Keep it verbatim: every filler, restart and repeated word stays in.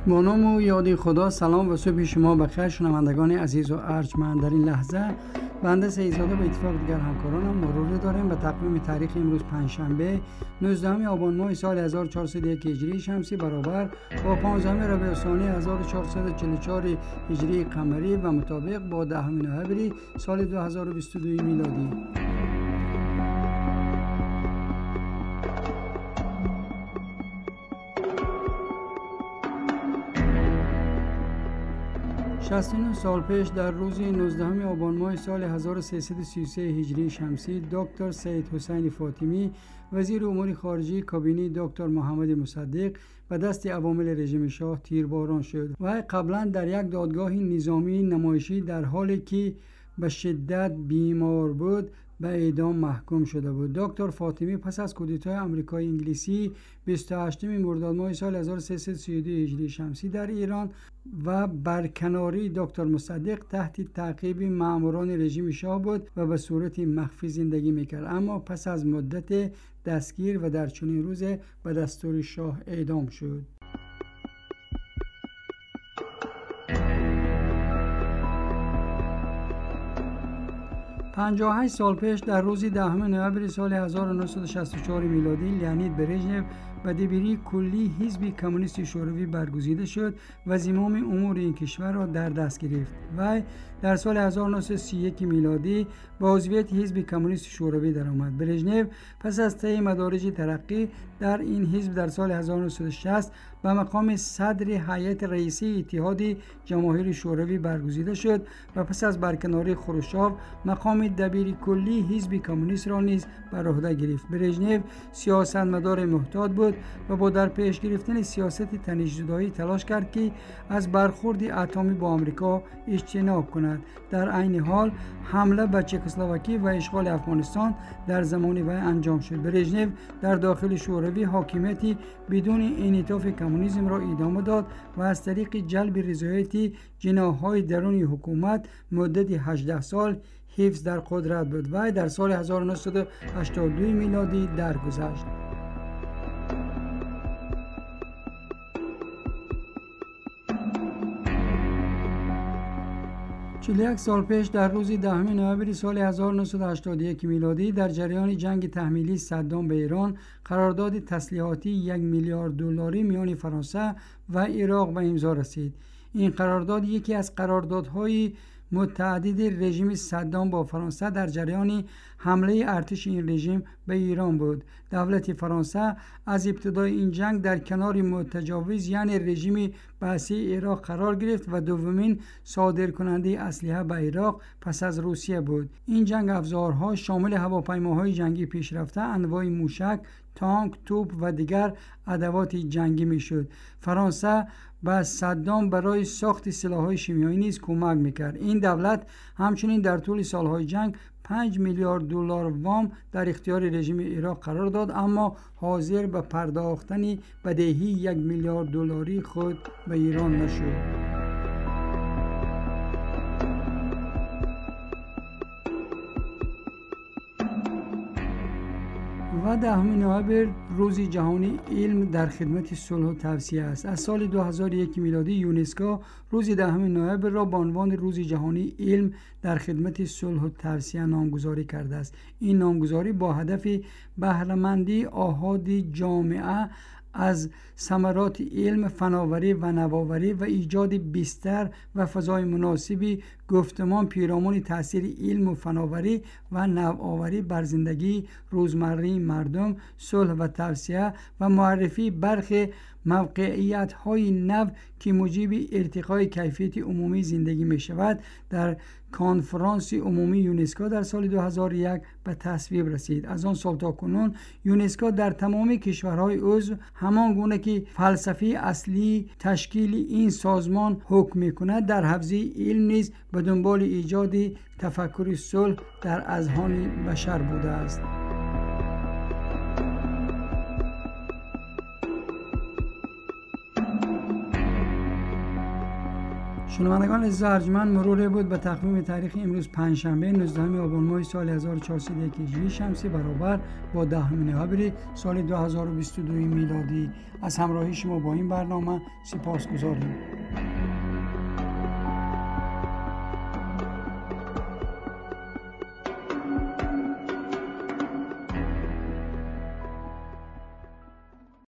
با نام و یاد خدا. سلام و صبح شما بخیر شنوندگان عزیز و ارجمند. در این لحظه بنده سیدزاده به اتفاق دیگر همکارانم مرور داریم به تقویم تاریخ امروز پنجشنبه نوزدهم آبان ماه سال هزار و چهارصد و یک هجری شمسی برابر با پانزدهم ربیع الثانی هزار و چهارصد و چهل و چهار هجری قمری و مطابق با دهم نوامبر سال دو هزار و بیست و دو میلادی. شصت و نه سال پیش در روز نوزدهم آبان ماه سال هزار و سیصد و سی و سه هجری شمسی دکتر سید حسین فاطمی وزیر امور خارجه کابینه دکتر محمد مصدق به دست عوامل رژیم شاه تیرباران شد و قبلا در یک دادگاه نظامی نمایشی در حالی که به شدت بیمار بود به اعدام محکوم شده بود. دکتر فاطمی پس از کودتای آمریکای انگلیسی بیست و هشتم مرداد ماه سال هزار و سیصد و سی و دو هجری شمسی در ایران و برکناری دکتر مصدق تحت تعقیب ماموران رژیم شاه بود و به صورت مخفی زندگی میکرد، اما پس از مدت دستگیر و در چنین روز به دستور شاه اعدام شد. پنجاه و هشت سال پیش در روز دهم نوامبر سال هزار و نهصد و شصت و چهار میلادی لئونید برژنف به دبیری کلی حزب کمونیست شوروی برگزیده شد و زمام امور این کشور را در دست گرفت. وی در سال هزار و نهصد و سی و یک میلادی به عضویت حزب کمونیست شوروی درآمد. برژنف پس از طی مدارج ترقی در این حزب در سال هزار و نهصد و شصت به مقام صدر هیئت رئیسه اتحاد جماهیر شوروی برگزیده شد و پس از برکناری خروشچف مقام دبیر کلی حزب کمونیست را نیز بر عهده گرفت. برژنف سیاستمدار محتاط بود و با در پیش گرفتن سیاست تنش‌زدایی تلاش کرد که از برخورد اتمی با آمریکا اجتناب کند. در عین حال حمله به چکسلواکی و اشغال افغانستان در زمان وی انجام شد. برژنف در داخل شوروی حاکمیتی بدون انعطاف کمونیسم را ادامه داد و از طریق جلب رضایت جناح‌های درون حکومت مدت هجده سال حفظ در قدرت بود. وی در سال هزار و نهصد و هشتاد و دو میلادی درگذشت. چهل و یک سال پیش در روز دهم نوامبر سال هزار و نهصد و هشتاد و یک میلادی در جریان جنگ تحمیلی صدام به ایران قرارداد تسلیحاتی یک میلیارد دلاری میان فرانسه و عراق به امضا رسید. این قرارداد یکی از قراردادهای متعدد رژیم صدام با فرانسه در جریان حمله ارتش این رژیم به ایران بود. دولت فرانسه از ابتدای این جنگ در کنار متجاوز یعنی رژیم بعثی عراق قرار گرفت و دومین صادرکننده اسلحه به عراق پس از روسیه بود. این جنگ افزارها شامل هواپیماهای جنگی پیشرفته، انواع موشک، تانک، توپ و دیگر ادوات جنگی میشد. فرانسه به صدام برای ساخت سلاح‌های شیمیایی نیز کمک میکرد. این دولت همچنین در طول سالهای جنگ پنج میلیارد دلار وام در اختیار رژیم عراق قرار داد، اما حاضر به پرداختن بدهی یک میلیارد دلاری خود به ایران نشد. و دهم نوامبر روز جهانی علم در خدمت صلح و توسعه است. از سال دو هزار و یک میلادی یونسکو روز دهم نوامبر را به عنوان روز جهانی علم در خدمت صلح و توسعه نامگذاری کرده است. این نامگذاری با هدف بهره‌مندی آحاد جامعه از ثمرات علم، فناوری و نوآوری و ایجاد بستر و فضای مناسبی گفتمان پیرامون تاثیر علم و فناوری و نوآوری بر زندگی روزمره مردم، صلح و توسعه و معرفی برخی موقعیت‌های نو که موجب ارتقای کیفیت عمومی زندگی می شود در کنفرانس عمومی یونسکو در سال دو هزار و یک به تصویب رسید. از آن سال تا کنون یونسکو در تمام کشورهای عضو همان گونه که فلسفه اصلی تشکیل این سازمان حکم می‌کند در حوزه علم نیز به دنبال ایجاد تفکر صلح در اذهان بشر بوده است. شنوندگان عزیز ارجمند، مرور بود به تقویم تاریخ امروز پنجشنبه نوزدهم آبان ماه سال هزار و چهارصد و یک هجری شمسی برابر با دهم نوامبر سال دو هزار و بیست و دو میلادی. از همراهی شما با این برنامه سپاسگزاریم.